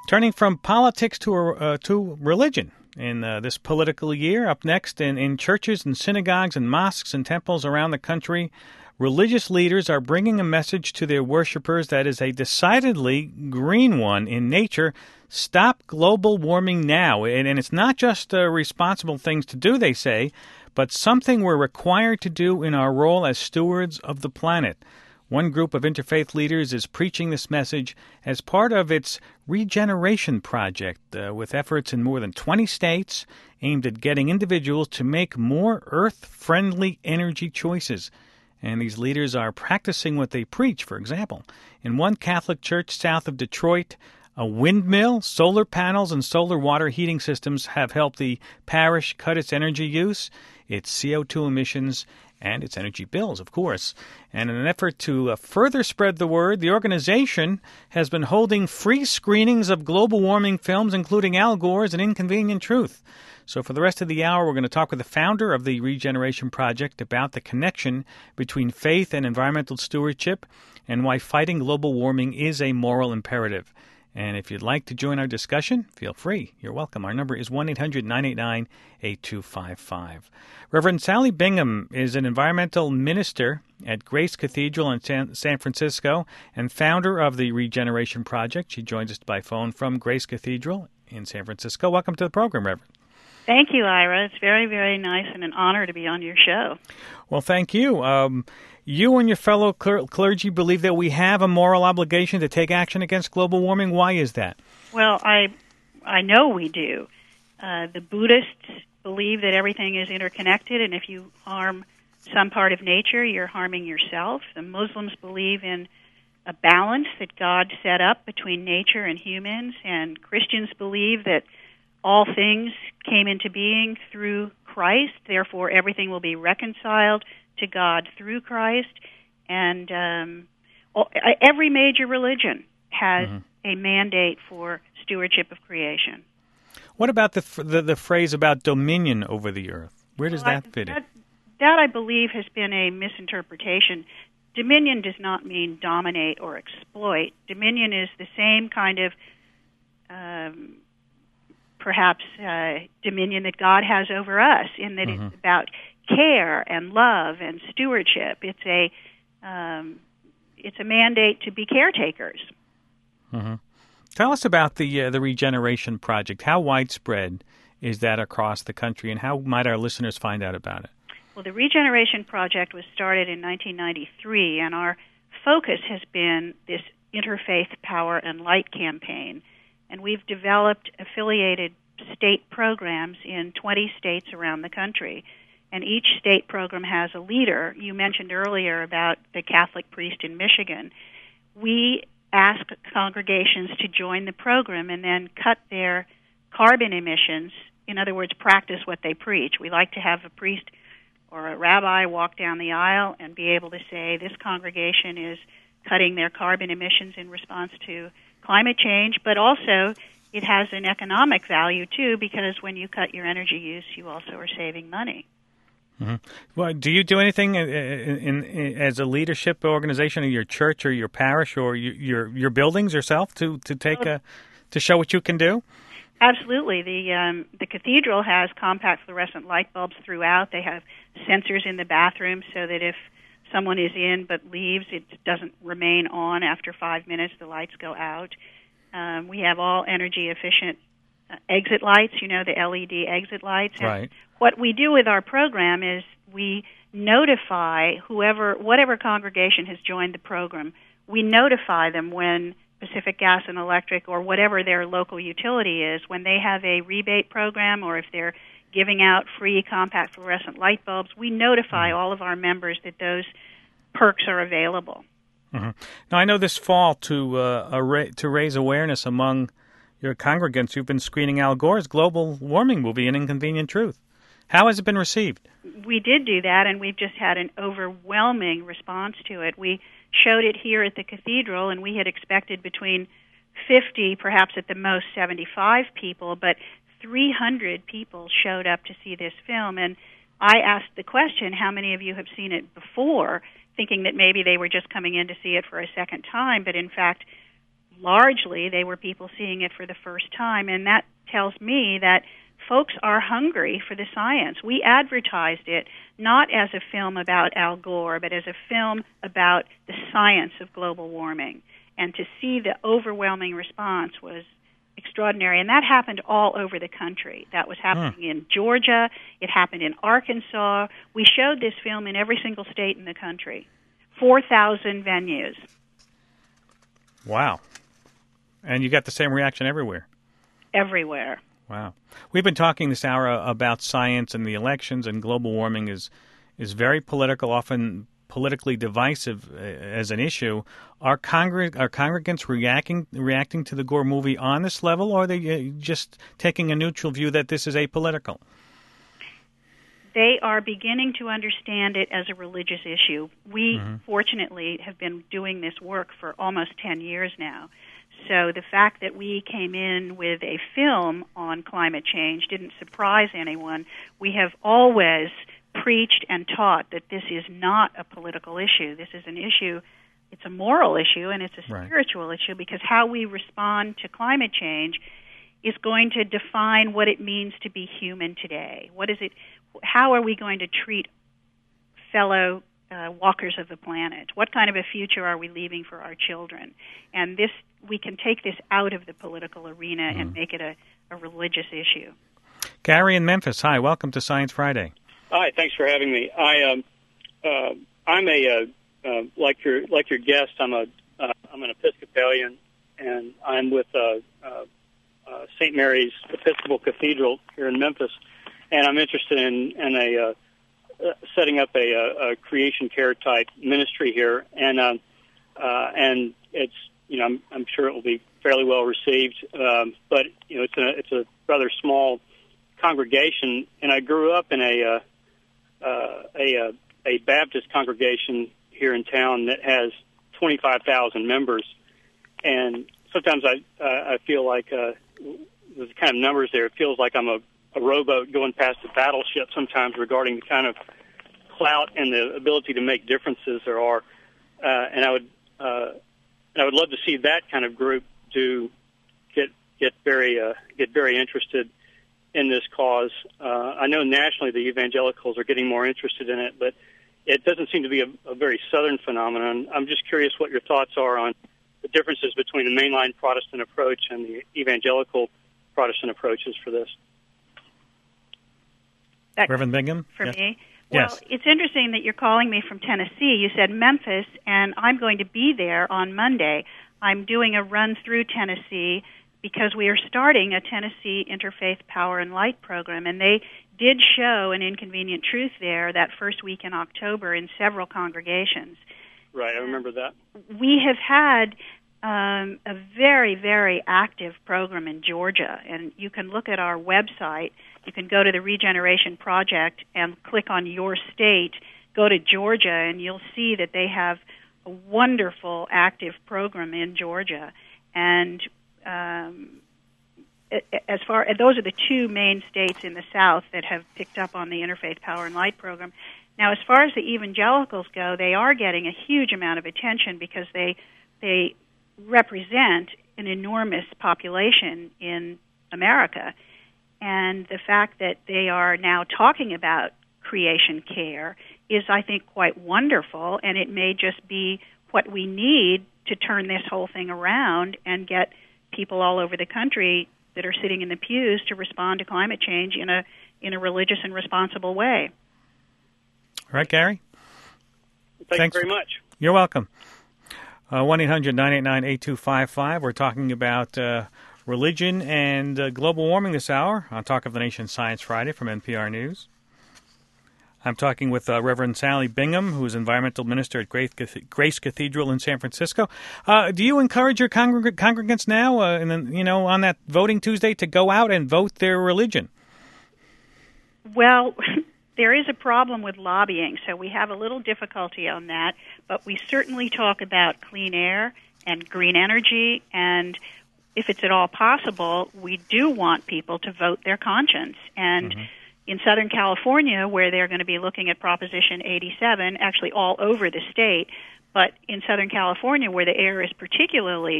Turning from politics to religion in this political year. Up next, in churches and synagogues and mosques and temples around the country, religious leaders are bringing a message to their worshipers that is a decidedly green one in nature. Stop global warming now. And it's not just responsible things to do, they say, but something we're required to do in our role as stewards of the planet. One group of interfaith leaders is preaching this message as part of its Regeneration Project, with efforts in more than 20 states aimed at getting individuals to make more earth-friendly energy choices. And these leaders are practicing what they preach. For example, in one Catholic church south of Detroit, a windmill, solar panels, and solar water heating systems have helped the parish cut its energy use, its CO2 emissions, and its energy bills, of course. And in an effort to further spread the word, the organization has been holding free screenings of global warming films, including Al Gore's An Inconvenient Truth. So for the rest of the hour, we're going to talk with the founder of the Regeneration Project about the connection between faith and environmental stewardship and why fighting global warming is a moral imperative. And if you'd like to join our discussion, feel free. You're welcome. Our number is 1-800-989-8255. Reverend Sally Bingham is an environmental minister at Grace Cathedral in San Francisco and founder of the Regeneration Project. She joins us by phone from Grace Cathedral in San Francisco. Welcome to the program, Reverend. Thank you, Ira. It's very, very nice and an honor to be on your show. Well, thank you. You and your fellow clergy believe that we have a moral obligation to take action against global warming. Why is that? Well, I know we do. The Buddhists believe that everything is interconnected, and if you harm some part of nature, you're harming yourself. The Muslims believe in a balance that God set up between nature and humans, and Christians believe that all things came into being through Christ, therefore everything will be reconciled to God through Christ. And every major religion has a mandate for stewardship of creation. What about the phrase about dominion over the earth? Where does that fit in? That, I believe, has been a misinterpretation. Dominion does not mean dominate or exploit. Dominion is the same kind of perhaps dominion that God has over us, in that it's about care and love and stewardship. It's a mandate to be caretakers. Tell us about the Regeneration Project. How widespread is that across the country, and how might our listeners find out about it? Well, the Regeneration Project was started in 1993, and our focus has been this Interfaith Power and Light campaign. And we've developed affiliated state programs in 20 states around the country. And each state program has a leader. You mentioned earlier about the Catholic priest in Michigan. We ask congregations to join the program and then cut their carbon emissions. In other words, practice what they preach. We like to have a priest or a rabbi walk down the aisle and be able to say, this congregation is cutting their carbon emissions in response to climate change, but also it has an economic value, too, because when you cut your energy use, you also are saving money. Well, do you do anything as a leadership organization in your church or your parish or your buildings yourself to show what you can do? Absolutely. The cathedral has compact fluorescent light bulbs throughout. They have sensors in the bathroom so that if someone is in but leaves, it doesn't remain on. After 5 minutes, the lights go out. We have all energy-efficient exit lights, the LED exit lights. And right. What we do with our program is we notify whatever congregation has joined the program, we notify them when Pacific Gas and Electric or whatever their local utility is, when they have a rebate program or if they're giving out free compact fluorescent light bulbs, we notify all of our members that those perks are available. Now, I know this fall to raise awareness among your congregants, you've been screening Al Gore's global warming movie, An Inconvenient Truth. How has it been received? We did do that, and we've just had an overwhelming response to it. We showed it here at the cathedral, and we had expected between 50, perhaps at the most 75 people, but 300 people showed up to see this film. And I asked the question, how many of you have seen it before, thinking that maybe they were just coming in to see it for a second time, but in fact, largely they were people seeing it for the first time, and that tells me that folks are hungry for the science. We advertised it not as a film about Al Gore, but as a film about the science of global warming. And to see the overwhelming response was extraordinary. And that happened all over the country. That was happening in Georgia. It happened in Arkansas. We showed this film in every single state in the country. 4,000 venues. Wow. And you got the same reaction everywhere. Everywhere. Wow. We've been talking this hour about science and the elections, and global warming is very political, often politically divisive as an issue. Are congregants reacting to the Gore movie on this level, or are they just taking a neutral view that this is apolitical? They are beginning to understand it as a religious issue. We, fortunately, have been doing this work for almost 10 years now. So the fact that we came in with a film on climate change didn't surprise anyone. We have always preached and taught that this is not a political issue. This is an issue, it's a moral issue, and it's a spiritual issue, because how we respond to climate change is going to define what it means to be human today. What is it? How are we going to treat fellow walkers of the planet? What kind of a future are we leaving for our children? And this, we can take this out of the political arena and make it a religious issue. Gary in Memphis, hi, welcome to Science Friday. Hi, thanks for having me. I'm like your guest. I'm an Episcopalian, and I'm with St. Mary's Episcopal Cathedral here in Memphis, and I'm interested in setting up a creation care type ministry here, and it's, you know, I'm sure it will be fairly well received, but you know, it's a rather small congregation, and I grew up in a Baptist congregation here in town that has 25,000 members, and sometimes I feel like the kind of numbers there, it feels like I'm a rowboat going past a battleship sometimes regarding the kind of clout and the ability to make differences there are, and I would love to see that kind of group get very interested in this cause. I know nationally the evangelicals are getting more interested in it, but it doesn't seem to be a very Southern phenomenon. I'm just curious what your thoughts are on the differences between the mainline Protestant approach and the evangelical Protestant approaches for this. Reverend Bingham? For me? Well, yes. It's interesting that you're calling me from Tennessee. You said Memphis, and I'm going to be there on Monday. I'm doing a run through Tennessee because we are starting a Tennessee Interfaith Power and Light program, and they did show An Inconvenient Truth there that first week in October in several congregations. Right, I remember that. We have had a very, very active program in Georgia, and you can look at our website. You can go to the Regeneration Project and click on your state, go to Georgia, and you'll see that they have a wonderful active program in Georgia. And as far those are the two main states in the South that have picked up on the Interfaith Power and Light program. Now, as far as the evangelicals go, they are getting a huge amount of attention because they represent an enormous population in America. And the fact that they are now talking about creation care is, I think, quite wonderful, and it may just be what we need to turn this whole thing around and get people all over the country that are sitting in the pews to respond to climate change in a religious and responsible way. All right, Gary? Thanks very much. You're welcome. 1-800-989-8255. We're talking about religion and global warming this hour on Talk of the Nation Science Friday from NPR News. I'm talking with Reverend Sally Bingham, who is environmental minister at Grace Cathedral in San Francisco. Do you encourage your congregants now, on that voting Tuesday, to go out and vote their religion? Well, there is a problem with lobbying, so we have a little difficulty on that, but we certainly talk about clean air and green energy, and if it's at all possible, we do want people to vote their conscience. And in Southern California, where they're going to be looking at Proposition 87, actually all over the state, but in Southern California, where the air is particularly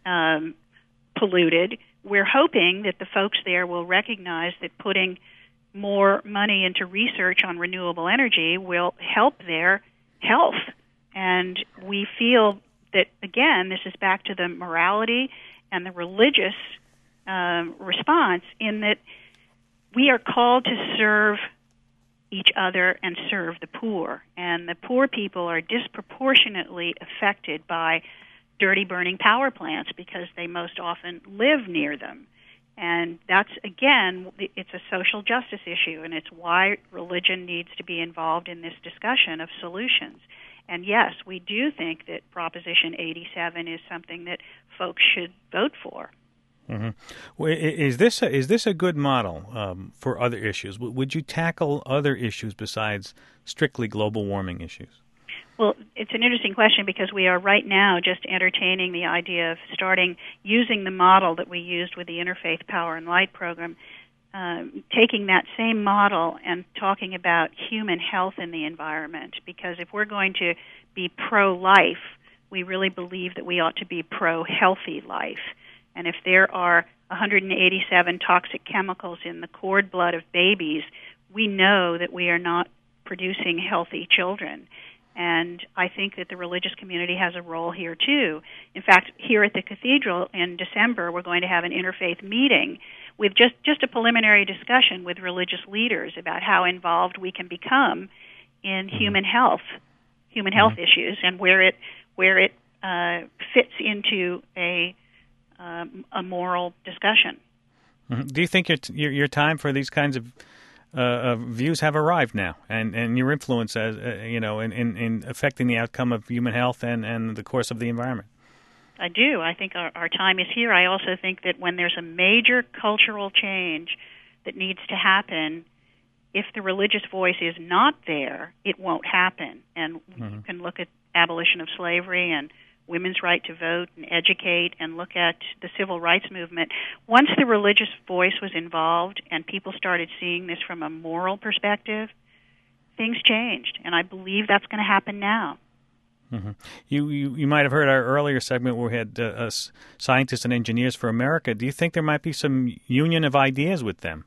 polluted. We're hoping that the folks there will recognize that putting more money into research on renewable energy will help their health. And we feel that, again, this is back to the morality and the religious response, in that we are called to serve each other and serve the poor. And the poor people are disproportionately affected by dirty burning power plants because they most often live near them. And that's, again, it's a social justice issue, and it's why religion needs to be involved in this discussion of solutions. And yes, we do think that Proposition 87 is something that folks should vote for. Mm-hmm. Well, is this a good model for other issues? Would you tackle other issues besides strictly global warming issues? Well, it's an interesting question because we are right now just entertaining the idea of starting using the model that we used with the Interfaith Power and Light program, taking that same model and talking about human health in the environment. Because if we're going to be pro-life, we really believe that we ought to be pro-healthy life. And if there are 187 toxic chemicals in the cord blood of babies, we know that we are not producing healthy children. And I think that the religious community has a role here, too. In fact, here at the Cathedral in December, we're going to have an interfaith meeting with just a preliminary discussion with religious leaders about how involved we can become in human health issues, and where it fits into a moral discussion. Mm-hmm. Do you think your time for these kinds of views have arrived now, and your influence as in affecting the outcome of human health and the course of the environment? I do. I think our time is here. I also think that when there's a major cultural change that needs to happen, if the religious voice is not there, it won't happen. And you can look at abolition of slavery and women's right to vote and educate, and look at the civil rights movement. Once the religious voice was involved and people started seeing this from a moral perspective, things changed, and I believe that's going to happen now. Mm-hmm. You might have heard our earlier segment where we had Scientists and Engineers for America. Do you think there might be some union of ideas with them?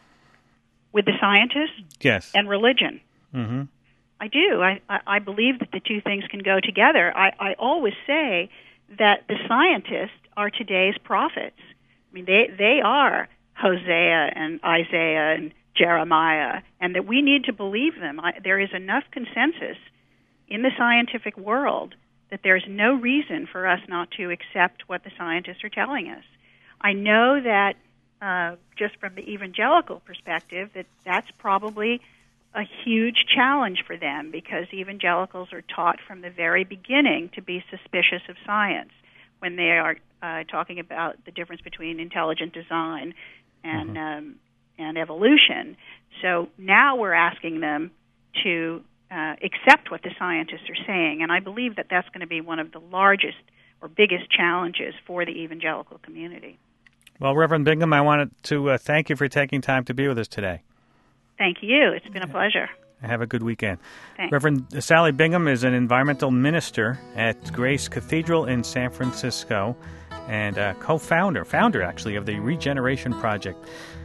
With the scientists? Yes. And religion? Mm-hmm. I do. I believe that the two things can go together. I always say that the scientists are today's prophets. I mean, they are Hosea and Isaiah and Jeremiah, and that we need to believe them. There is enough consensus in the scientific world that there's no reason for us not to accept what the scientists are telling us. I know that just from the evangelical perspective, that's probably a huge challenge for them, because evangelicals are taught from the very beginning to be suspicious of science when they are talking about the difference between intelligent design and evolution. So now we're asking them to accept what the scientists are saying, and I believe that that's going to be one of the largest or biggest challenges for the evangelical community. Well, Reverend Bingham, I wanted to thank you for taking time to be with us today. Thank you. It's been a pleasure. Have a good weekend. Thanks. Reverend Sally Bingham is an environmental minister at Grace Cathedral in San Francisco and founder actually, of the Regeneration Project.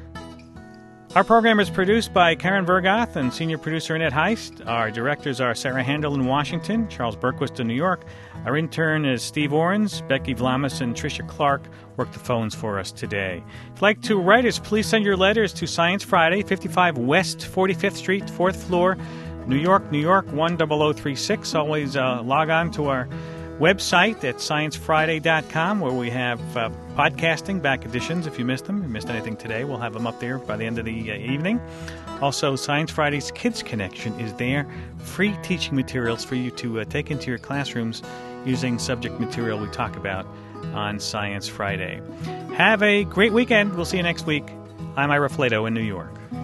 Our program is produced by Karen Vergoth and senior producer Annette Heist. Our directors are Sarah Handel in Washington, Charles Berquist in New York. Our intern is Steve Orens. Becky Vlamis and Tricia Clark work the phones for us today. If you'd like to write us, please send your letters to Science Friday, 55 West 45th Street, 4th floor, New York, 10036. Always log on to our website at sciencefriday.com, where we have podcasting, back editions if you missed them. If you missed anything today, we'll have them up there by the end of the evening. Also, Science Friday's Kids Connection is there. Free teaching materials for you to take into your classrooms using subject material we talk about on Science Friday. Have a great weekend. We'll see you next week. I'm Ira Flato in New York.